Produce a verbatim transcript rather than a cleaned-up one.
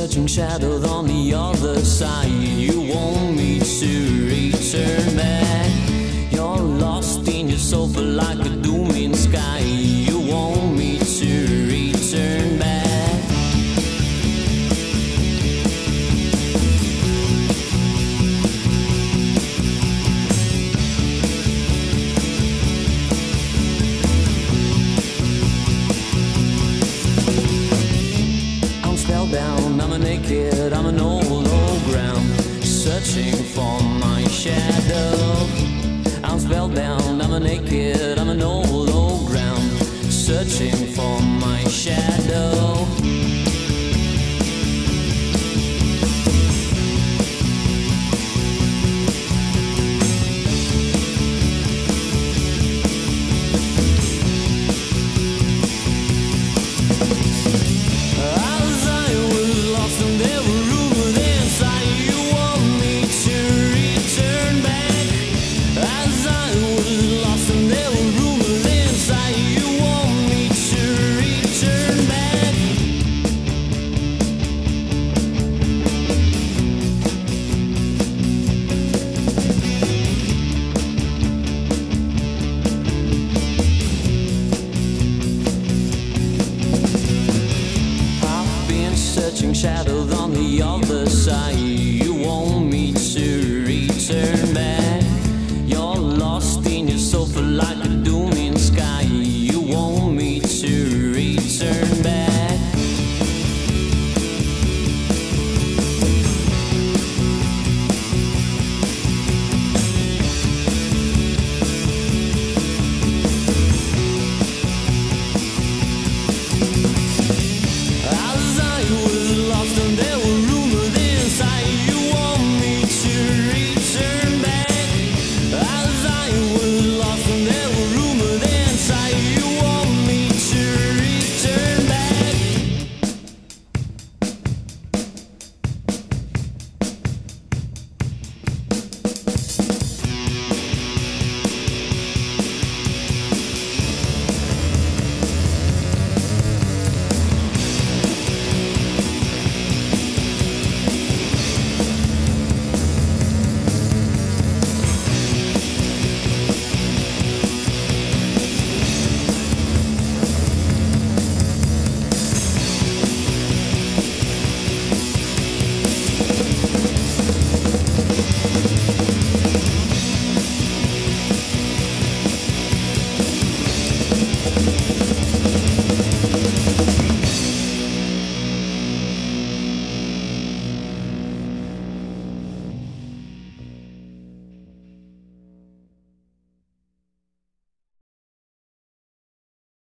searching shadows on the other side. You want me to return back. You're lost in your sofa like a dooming sky. You want me to return back. Spellbound, I'm a naked, I'm an old, old ground, searching for my shadow. I'm spellbound, I'm a naked, I'm an old, old ground, searching for my shadow. Searching shadows on the other side.